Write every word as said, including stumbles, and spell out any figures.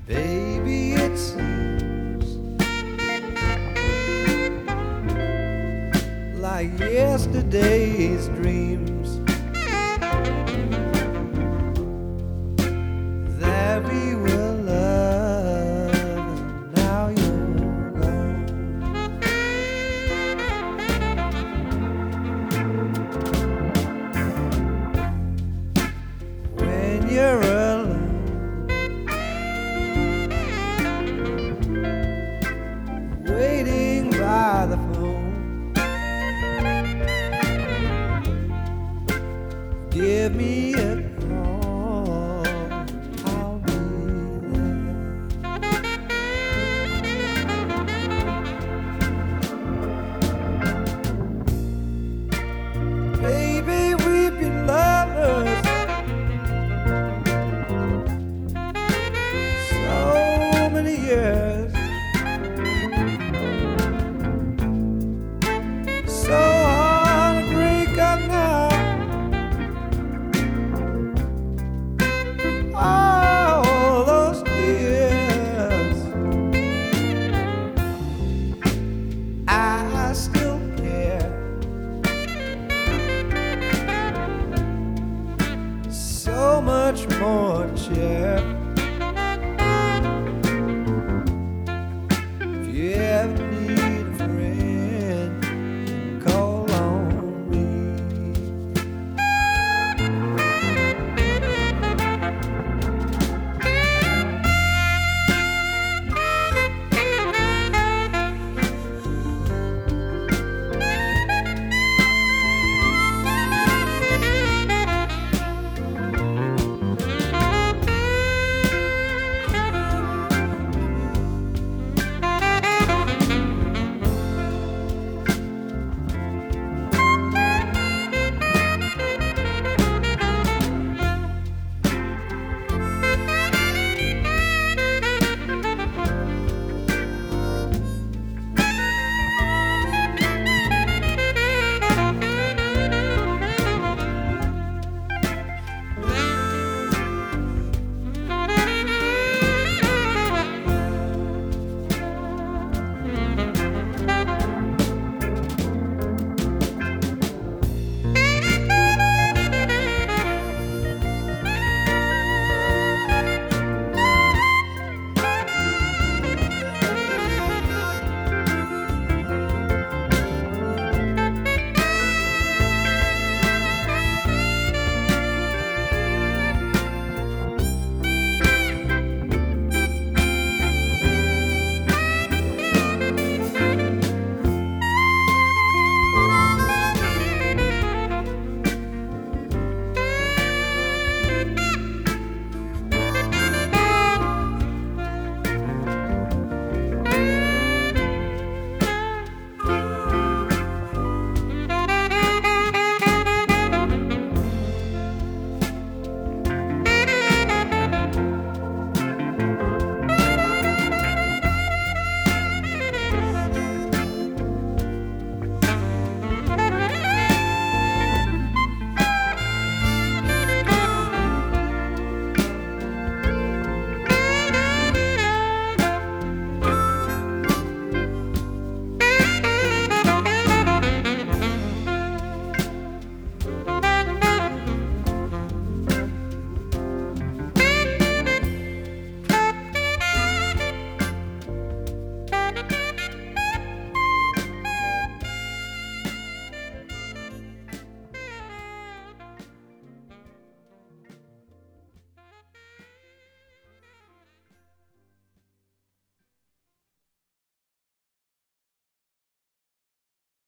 Baby, it seems like yesterday's dreams that we were lovers, and now you're gone. When you're alone, waiting by the phone, give me a call, I'll be there. Baby, we've been lovers so many years, so hard to break up now. All those years, I still care so much more, Cher.